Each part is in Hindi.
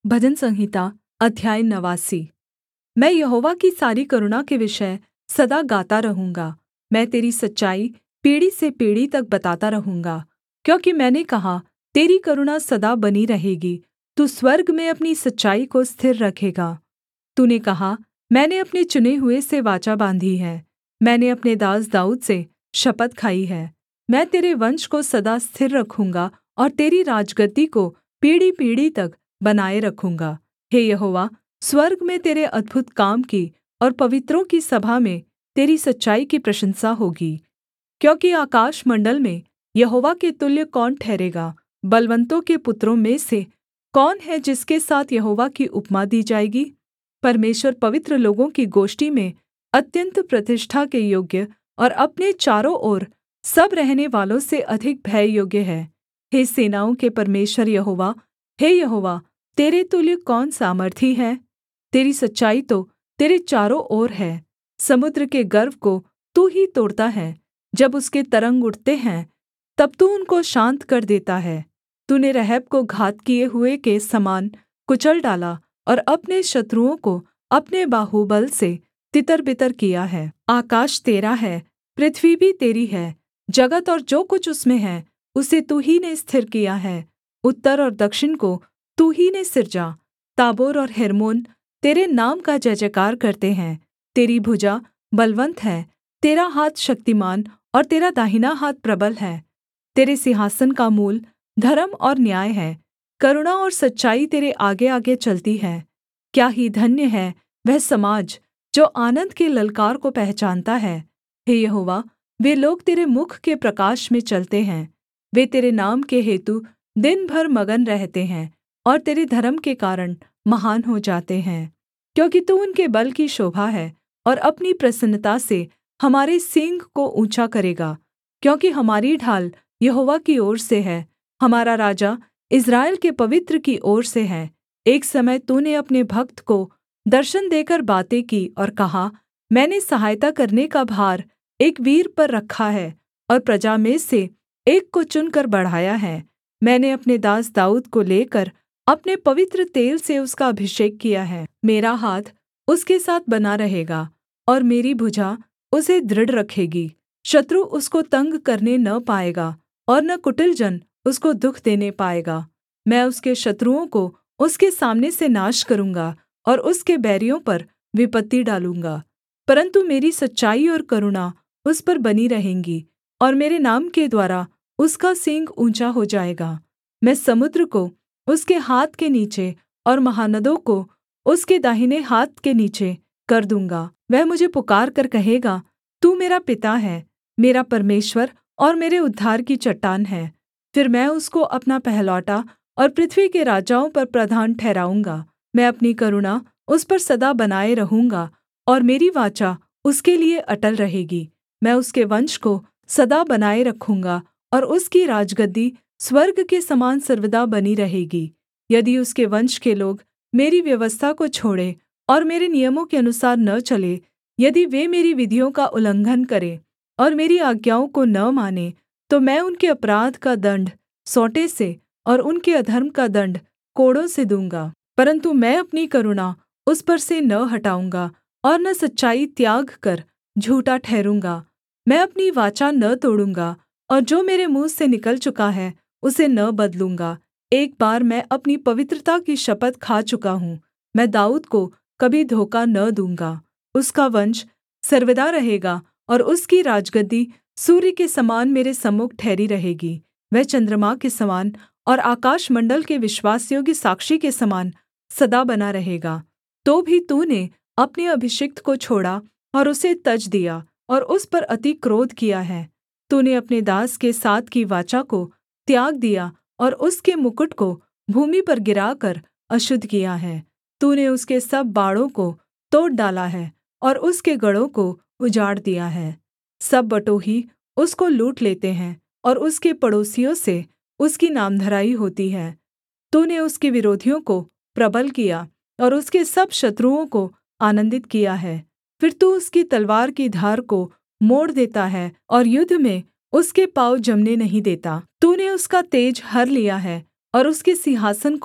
भजन संहिता अध्याय 89। मैं यहोवा की सारी करुणा के विषय सदा गाता रहूँगा। मैं तेरी सच्चाई पीढ़ी से पीढ़ी तक बताता रहूँगा, क्योंकि मैंने कहा, तेरी करुणा सदा बनी रहेगी, तू स्वर्ग में अपनी सच्चाई को स्थिर रखेगा। तूने कहा, मैंने अपने चुने हुए से वाचा बाँधी है, मैंने अपने दास दाऊद से शपथ खाई है। मैं तेरे वंश को सदा स्थिर रखूँगा और तेरी राजगद्दी को पीढ़ी-पीढ़ी तक बनाए रखूँगा। हे यहोवा, स्वर्ग में तेरे अद्भुत काम की और पवित्रों की सभा में तेरी सच्चाई की प्रशंसा होगी। क्योंकि आकाशमण्डल में यहोवा के तुल्य कौन ठहरेगा? बलवन्तों के पुत्रों में से कौन है जिसके साथ यहोवा की उपमा दी जाएगी? परमेश्वर पवित्र लोगों की गोष्ठी में अत्यन्त प्रतिष्ठा के योग्य और अपने चारों ओर सब रहनेवालों से अधिक भययोग्य है। हे सेनाओं के परमेश्वर यहोवा, हे यहोवा, तेरे तुल्य कौन सामर्थी है? तेरी सच्चाई तो तेरे चारों ओर है। समुद्र के गर्व को तू ही तोड़ता है। जब उसके तरंग उठते हैं, तब तू उनको शान्त कर देता है। तूने रहब को घात किए हुए के समान कुचल डाला और अपने शत्रुओं को अपने बाहुबल से तितरबितर किया है। आकाश तेरा है, पृथ्वी भी तेरी है, जगत और जो कुछ उसमें है, उसे तू ही ने स्थिर किया है। उत्तर और दक्षिण को तू ही ने सिरजा। ताबोर और हेर्मोन तेरे नाम का जयजयकार करते हैं। तेरी भुजा बलवन्त है, तेरा हाथ शक्तिमान और तेरा दाहिना हाथ प्रबल है। तेरे सिंहासन का मूल धर्म और न्याय है। करुणा और सच्चाई तेरे आगेआगे चलती है। क्या ही धन्य है वह समाज जो आनन्द के ललकार को पहचानता है। हे यहोवा, वे लोग तेरे मुख के प्रकाश में चलते हैं। वे तेरे नाम के हेतु दिन भर मगन रहते हैं और तेरे धर्म के कारण महान हो जाते हैं। क्योंकि तू उनके बल की शोभा है और अपनी प्रसन्नता से हमारे सींग को ऊँचा करेगा। क्योंकि हमारी ढाल यहोवा की ओर से है, हमारा राजा इस्राएल के पवित्र की ओर से है। एक समय तूने अपने भक्त को दर्शन देकर बातें की और कहा, मैंने सहायता करने का भार एक वीर पर रखा है और प्रजा में से एक को चुनकर बढ़ाया है। मैंने अपने दास दाऊद को लेकर अपने पवित्र तेल से उसका अभिषेक किया है। मेरा हाथ उसके साथ बना रहेगा और मेरी भुजा उसे दृढ़ रखेगी। शत्रु उसको तंग करने न पाएगा और न कुटिल जन उसको दुःख देने पाएगा। मैं उसके शत्रुओं को उसके सामने से नाश करूँगा और उसके बैरियों पर विपत्ति डालूँगा। परन्तु मेरी सच्चाई और करुणा उस पर बनी रहेंगी और मेरे नाम के द्वारा उसका सींग ऊँचा हो जाएगा। मैं समुद्र को उसके हाथ के नीचे और महानदों को उसके दाहिने हाथ के नीचे कर दूँगा। वह मुझे पुकारकर कहेगा, तू मेरा पिता है, मेरा परमेश्वर और मेरे उद्धार की चट्टान है। फिर मैं उसको अपना पहलौठा और पृथ्वी के राजाओं पर प्रधान ठहराऊँगा। मैं अपनी करुणा उस पर सदा बनाए रहूँगा और मेरी वाचा उसके लिये अटल रहेगी। मैं उसके वंश को सदा बनाए रखूँगा और उसकी राजगद्दी स्वर्ग के समान सर्वदा बनी रहेगी। यदि उसके वंश के लोग मेरी व्यवस्था को छोड़ें और मेरे नियमों के अनुसार न चलें, यदि वे मेरी विधियों का उल्लंघन करें और मेरी आज्ञाओं को न मानें, तो मैं उनके अपराध का दण्ड सोंटे से और उनके अधर्म का दण्ड कोड़ों से दूँगा। परन्तु मैं अपनी करुणा उस पर से न हटाऊँगा और न सच्चाई त्याग कर झूठा ठहरूँगा। मैं अपनी वाचा न तोड़ूँगा और जो मेरे मुँह से निकल चुका है उसे न बदलूँगा। एक बार मैं अपनी पवित्रता की शपथ खा चुका हूँ। मैं दाऊद को कभी धोखा न दूँगा। उसका वंश सर्वदा रहेगा और उसकी राजगद्दी सूर्य के समान मेरे सम्मुख ठहरी रहेगी। वह चन्द्रमा के समान और आकाशमण्डल के विश्वासयोग्य साक्षी के समान सदा बना रहेगा। तो भी तूने अपने अभिषिक्त को छोड़ा और उसे तज दिया और उस पर अति क्रोध किया है। तूने अपने दास के साथ की वाचा को त्याग दिया और उसके मुकुट को भूमि पर गिराकर अशुद्ध किया है। तूने उसके सब बाड़ों को तोड़ डाला है और उसके गढ़ों को उजाड़ दिया है। सब बटोही उसको लूट लेते हैं और उसके पड़ोसियों से उसकी नामधराई होती है। तूने उसके विरोधियों को प्रबल किया और उसके सब शत्रुओं को आनन्दित किया है। फिर तू उसकी तलवार की धार को मोड़ देता है और युद्ध में उसके पाँव जमने नहीं देता। तूने उसका तेज हर लिया है और उसके सिंहासन को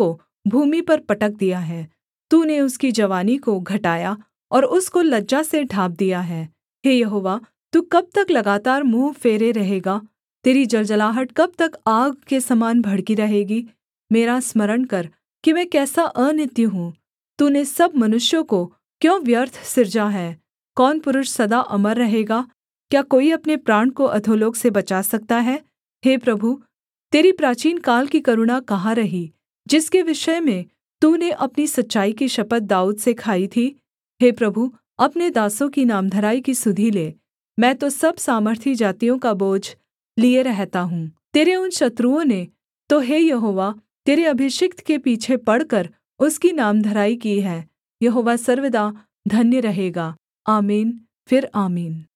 भूमि पर पटक दिया है। तूने उसकी जवानी को घटाया और उसको लज्जा से ढाँप दिया है। हे यहोवा, तू कब तक लगातार मुँह फेरे रहेगा? तेरी जलजलाहट कब तक आग के समान भड़की रहेगी? मेरा स्मरण कर कि मैं कैसा अनित्य हूँ। तूने सब मनुष्यों को क्यों व्यर्थ सिरजा है? कौन पुरुष सदा अमर रहेगा? क्या कोई अपने प्राण को अधोलोक से बचा सकता है? हे प्रभु, तेरी प्राचीनकाल की करुणा कहाँ रही, जिसके विषय में तूने अपनी सच्चाई की शपथ दाऊद से खाई थी? हे प्रभु, अपने दासों की नामधराई की सुधि ले। मैं तो सब सामर्थी जातियों का बोझ लिए रहता हूँ। तेरे उन शत्रुओं ने तो हे यहोवा तेरे अभिषिक्त के पीछे पड़कर उसकी नामधराई की है। यहोवा सर्वदा धन्य रहेगा। आमीन फिर आमीन।